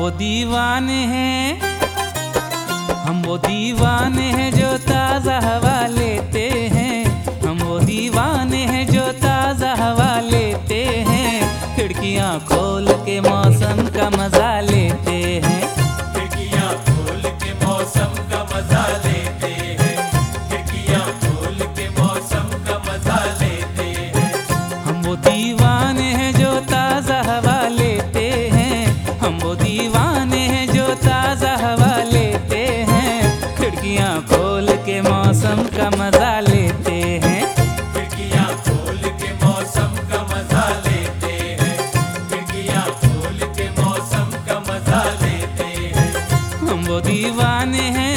वो दीवाने हैं, हम वो दीवाने हैं जो ताज़ा हवा लेते हैं। हम वो दीवाने हैं जो ताज़ा हवा लेते हैं। खिड़कियाँ खोल के मौसम का मजा लेते हैं। खिड़कियाँ खोल के मौसम का मजा लेते हैं। खिड़कियाँ खोल के मौसम का मजा लेते हैं। हम वो दीवाने हैं जो ताज़ा हवा लेते हैं। हम वो दीवाने हैं जो ताज़ा हवा लेते हैं। खिड़कियाँ खोल के मौसम का मजा लेते हैं। खिड़कियाँ खोल के मौसम का मजा लेते हैं। खिड़कियाँ खोल के मौसम का मजा लेते हैं। हम वो दीवाने हैं।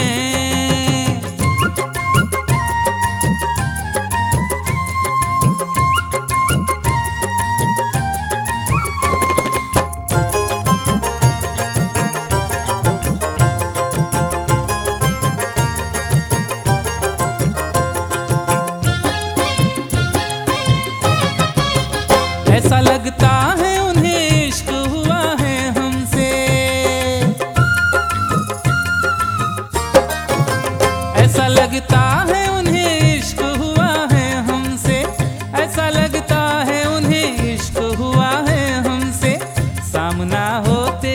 ऐसा लगता है उन्हें इश्क हुआ है हमसे। ऐसा लगता है उन्हें इश्क हुआ है हमसे। ऐसा लगता है उन्हें इश्क हुआ है हमसे। सामना होते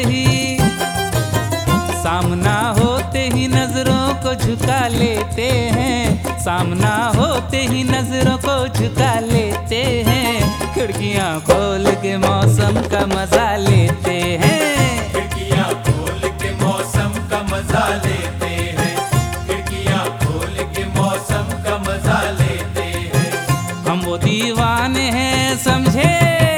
ही नजरों को झुका लेते हैं। सामना होते ही नजरों को झुका लेते हैं। खिड़कियाँ खोल के मौसम का मजा लेते हैं। खिड़कियाँ खोल के मौसम का मजा लेते हैं। खिड़कियाँ खोल के मौसम का मजा लेते हैं। हम वो दीवाने हैं समझे।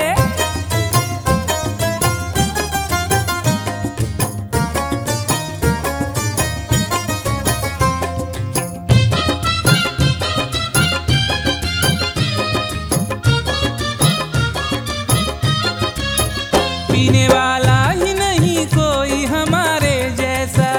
पीने वाला ही नहीं कोई हमारे जैसा।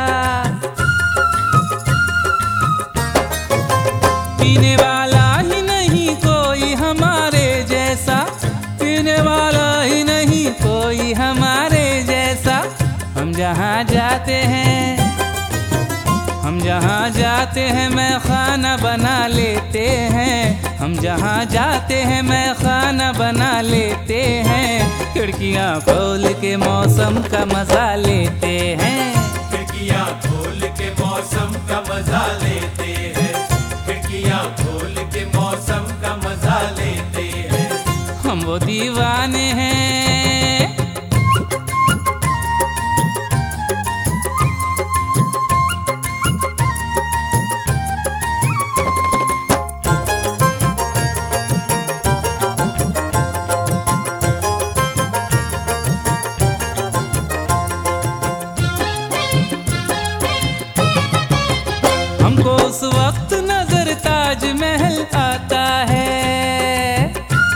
पीने वाला ही नहीं कोई हमारे जैसा। पीने वाला ही नहीं कोई हमारे जैसा। हम जहाँ जाते हैं, हम जहाँ जाते हैं मैं खाना बना लेते हैं। हम जहाँ जाते हैं मैं खाना बना लेते हैं। खिड़कियाँ खोल के मौसम का मजा लेते हैं। खिड़कियाँ खोल के मौसम का मजा लेते हैं। खिड़कियाँ खोल के मौसम का मजा लेते हैं। हम वो दीवाने हैं। हमको उस वक्त नजर ताजमहल आता है।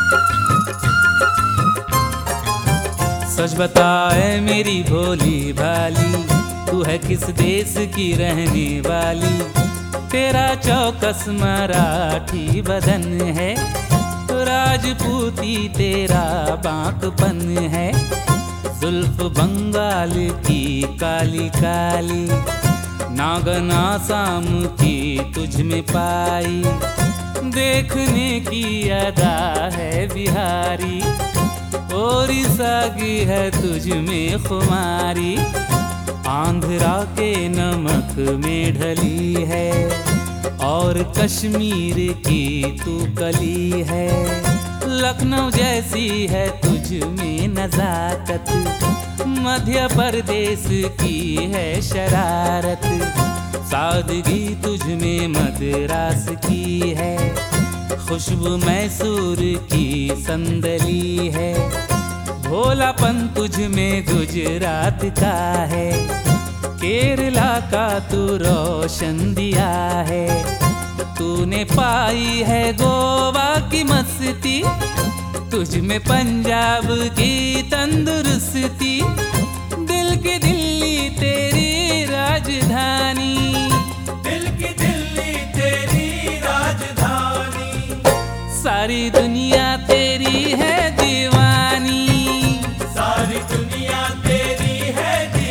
सच बताए मेरी भोली भाली, तू है किस देश की रहने वाली। तेरा चौकस मराठी बदन है, राजपूती तेरा बांकपन है। जुल्फ बंगाल की काली काली, नागन आसाम की तुझ में पाई। देखने की अदा है बिहारी, ओडिशा की है तुझ में खुमारी। आंध्रा के नमक में ढली है, और कश्मीर की तू कली है। लखनऊ जैसी है तुझ में नजाकत, मध्य प्रदेश की है शरारत। सादगी तुझ में मद्रास की है, खुशबू मैसूर की संदली है। भोलापन तुझ में गुजरात का है, केरला का तू रोशन दिया है। तूने पाई है गोवा की मस्ती, तुझ में पंजाब की तंदुरुस्ती। दिल की दिल्ली तेरी राजधानी, दिल की दिल्ली तेरी राजधानी। सारी दुनिया तेरी है दीवानी। सारी दुनिया तेरी है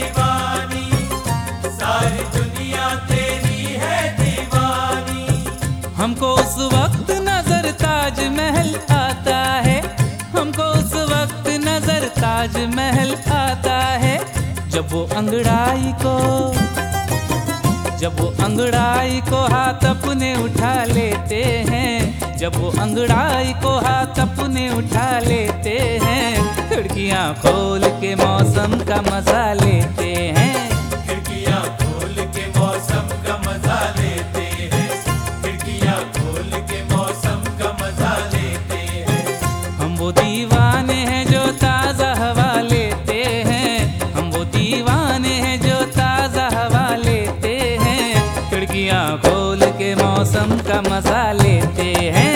ताजमहल आता है। जब वो अंगड़ाई को हाथ अपने उठा लेते हैं, जब वो अंगड़ाई को हाथ अपने उठा लेते हैं, खिड़कियां खोल के मौसम का मजा लेते हैं। खिड़कियां खोल के मौसम का मजा लेते हैं, खिड़कियां खोल के मौसम का मजा लेते हैं। हम वो दीवाने हैं जो ताज़ा हवा लेते हैं, हम वो दीवाने हैं जो ताज़ा हवा लेते हैं, खिड़कियां खोल के मौसम का मजा लेते हैं।